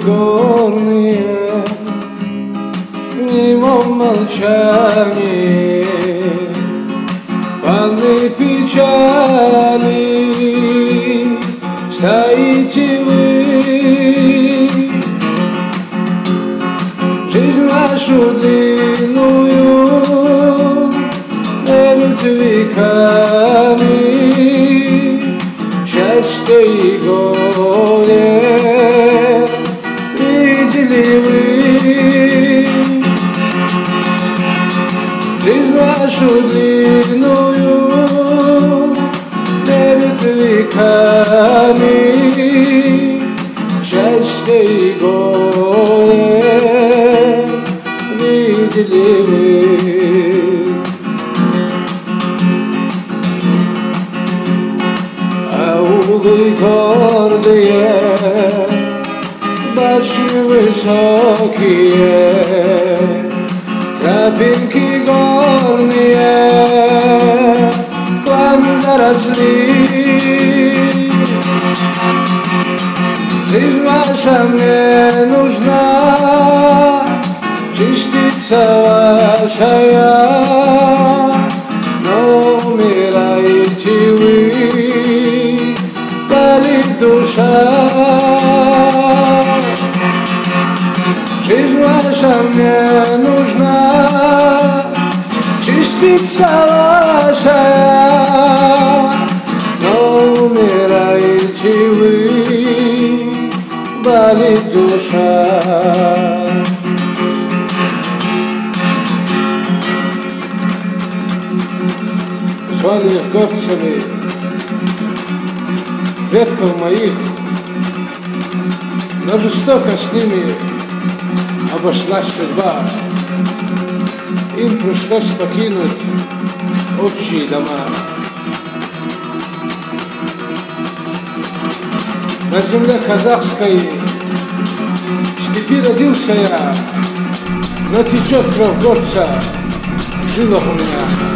горные в немом молчании полны печали стоите вы. Жизнь нашу длинную мерит веками, счастье и горе видели вы. Жизнь нашу длинную мерит веками, счастье и горе видели вы. Аулы гордые, башни высокие, тропинки горные к вам заросли. Жизнь ваша мне нужна, частица ваша, но умираете вы, болит душа. Жизнь ваша мне нужна, частица ваша, но умираете вы, болит душа. Звали горцами предков моих, но жестоко с ними обошлась судьба. Им пришлось покинуть отчие дома. На земле казахской в степи родился я, но течет кровь горца в жилах у меня.